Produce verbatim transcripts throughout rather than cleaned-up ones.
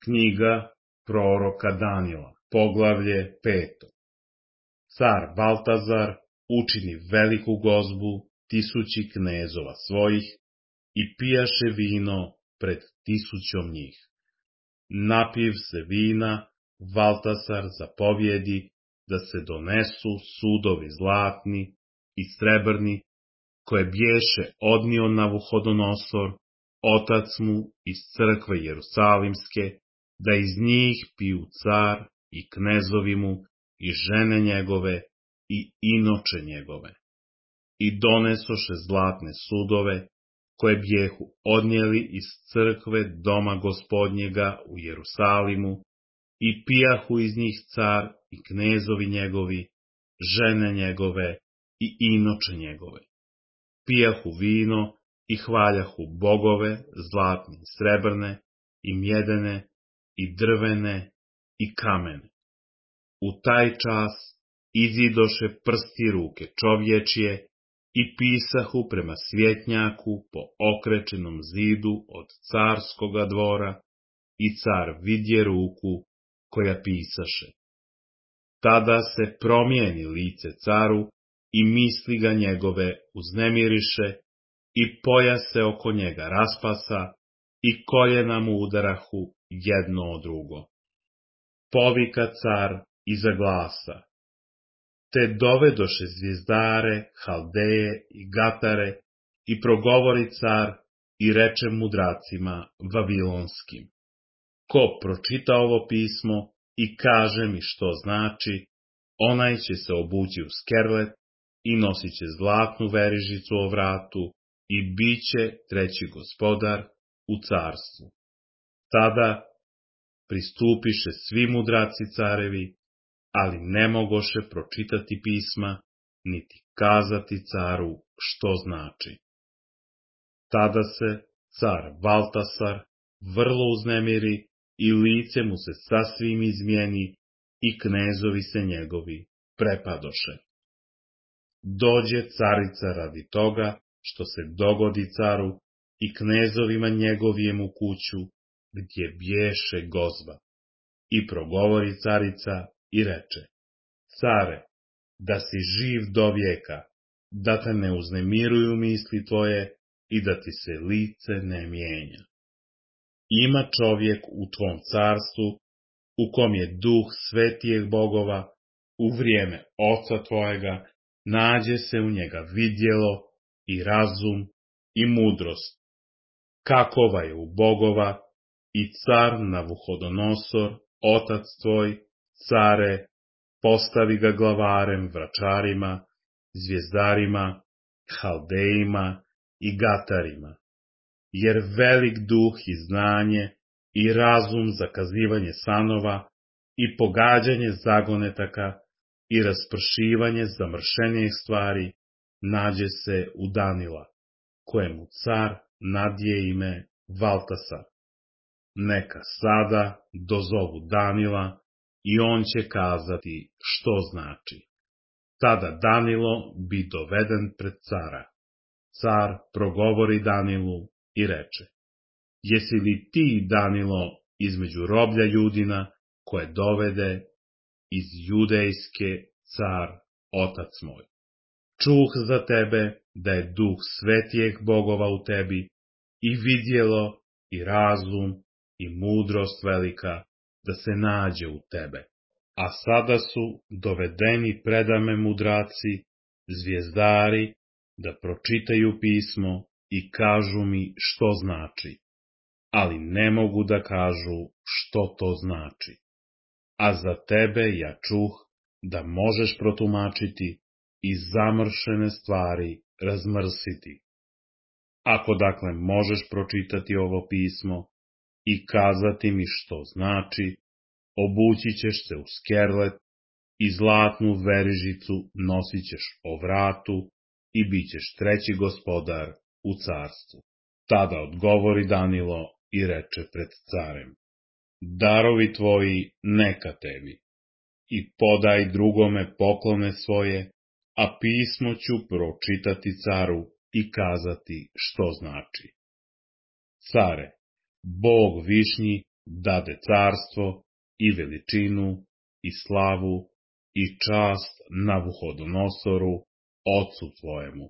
Knjiga proroka Danila, poglavlje peto. Car Baltazar učini veliku gozbu tisući knezova svojih i pijaše vino pred tisućom njih. Napiv se vina, Baltasar zapovjedi da se donesu sudovi zlatni i srebrni, koje bješe odnio Navuhodonosor, otac mu iz crkve Jerusalimske, da iz njih piju car i knezovi mu i žene njegove i inoče njegove. I donesoše zlatne sudove, koje bjehu odnijeli iz crkve doma gospodnjega u Jerusalimu, i pijahu iz njih car i knezovi njegovi, žene njegove i inoče njegove. Pijahu vino i hvaljahu bogove zlatne i srebrne i mjedene i drvene i kamene. U taj čas izidoše prsti ruke čovječje i pisahu prema svjetnjaku po okrečenom zidu od carskoga dvora, i car vidje ruku koja pisaše. Tada se promijeni lice caru i misli ga njegove uznemiriše i pojas se oko njega raspasa i koljena mu udarahu jedno od drugo. Povika car iza glasa. Te dovedoše zvijezdare, Haldeje i Gatare i progovori car i reče mudracima vavilonskim. Ko pročita ovo pismo i kaže mi što znači, onaj će se obući u skerlet i nosit će zlatnu verižicu o vratu i bit će treći gospodar u carstvu. Tada pristupiše svi mudraci carevi, ali ne mogoše pročitati pisma, niti kazati caru što znači. Tada se car Baltasar vrlo uznemiri i lice mu se sasvim izmijeni i knezovi se njegovi prepadoše. Dođe carica radi toga što se dogodi caru i knezovima njegovijem u kuću, gdje bješe gozba. I progovori carica i reče, care, da si živ do vijeka, da te ne uznemiruju misli tvoje i da ti se lice ne mijenja. Ima čovjek u tvom carstvu, u kom je duh svetijeg bogova, u vrijeme oca tvojega, nađe se u njega vidjelo i razum i mudrost. Kakova je u bogova i car Navuhodonosor, otac tvoj, care, postavi ga glavarem vračarima, zvijezdarima, Haldejima i Gatarima, jer velik duh i znanje i razum za kazivanje sanova i pogađanje zagonetaka i raspršivanje zamršenijih stvari nađe se u Danila, kojemu car nadje ime Baltasar. Neka sada dozovu Danila i on će kazati što znači. Tada Danilo bi doveden pred cara. Car progovori Danilu i reče, jesi li ti, Danilo, između roblja Judina, koje dovede iz Judejske car, otac moj? Čuh za tebe da je duh svetijeg bogova u tebi i vidjelo i razum i mudrost velika da se nađe u tebe. A sada su dovedeni predame mudraci, zvijezdari, da pročitaju pismo i kažu mi što znači, ali ne mogu da kažu što to znači. A za tebe ja čuh da možeš protumačiti i zamršene stvari razmrsiti. Ako dakle možeš pročitati ovo pismo i kazati mi što znači, obući ćeš se u skerlet i zlatnu verižicu nosit ćeš o vratu i bit ćeš treći gospodar u carstvu. Tada odgovori Danilo i reče pred carem, darovi tvoji neka tebi, i podaj drugome poklone svoje, a pismo ću pročitati caru i kazati što znači. Care, Bog višnji dade carstvo i veličinu i slavu i čast Navuhodonosoru, ocu tvojemu.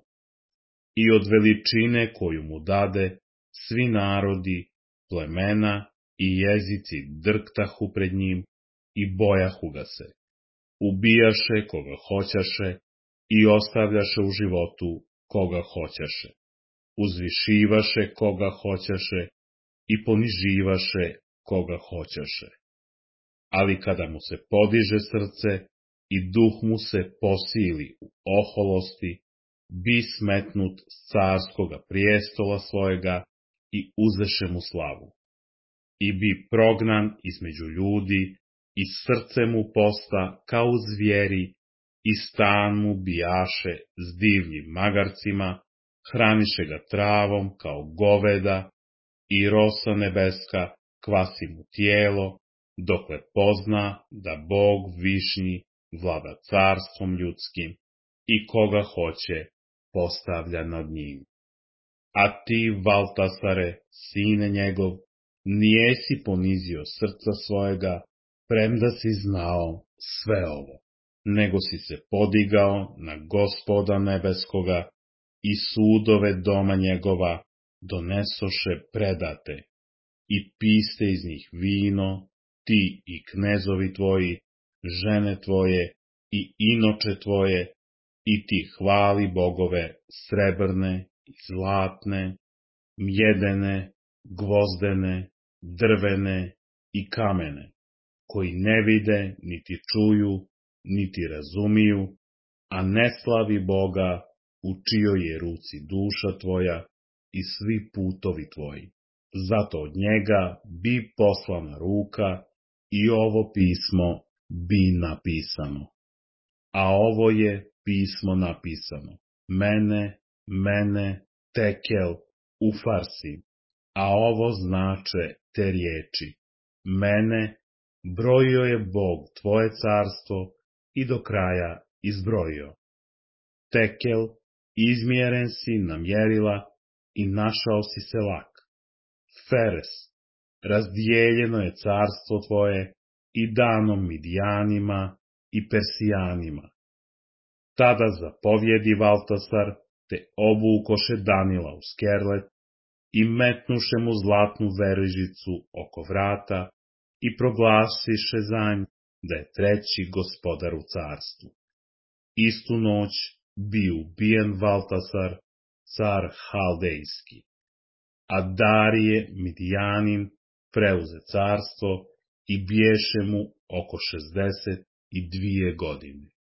I od veličine koju mu dade, svi narodi, plemena i jezici drktahu pred njim i bojahu ga se. Ubijaše koga hoćaše i ostavljaše u životu koga hoćaše. Uzvišivaše koga hoćaše i poniživaše koga hoćaše. Ali kada mu se podiže srce i duh mu se posili u oholosti, bi smetnut s carskoga prijestola svojega i uzeše mu slavu. I bi prognan između ljudi i srce mu posta kao zvijeri i stan mu bijaše s divljim magarcima, hraniše ga travom kao goveda i rosa nebeska kvasi mu tijelo, dokle pozna da Bog višnji vlada carstvom ljudskim i koga hoće postavlja nad njim. A ti, Valtasare, sine njegov, nijesi ponizio srca svojega, premda si znao sve ovo, nego si se podigao na Gospoda nebeskoga i sudove doma njegova donesoše predate i piste iz njih vino, ti i knezovi tvoji, žene tvoje i inoče tvoje, i ti hvali bogove srebrne i zlatne, mjedene, gvozdene, drvene i kamene, koji ne vide, niti čuju, niti razumiju, a ne slavi Boga, u čijoj je ruci duša tvoja i svi putovi tvoji. Zato od njega bi poslana ruka i ovo pismo bi napisano. A ovo je pismo napisano. Mene, mene, tekel, ufarsi. A ovo znače te riječi. Mene, brojio je Bog tvoje carstvo i do kraja izbrojio. Tekel, izmjeren si na mjerila i našao si se lak. Feres, razdijeljeno je carstvo tvoje i dano Midijanima i Persijanima. Tada zapovjedi Valtasar, te obukoše Danila u skerlet i metnuše mu zlatnu verižicu oko vrata i proglasiše za nj da je treći gospodar u carstvu. Istu noć bi ubijen Valtasar, car Haldejski, a Darije Midijanin preuze carstvo i biješe mu oko šezdeset i dvije godine.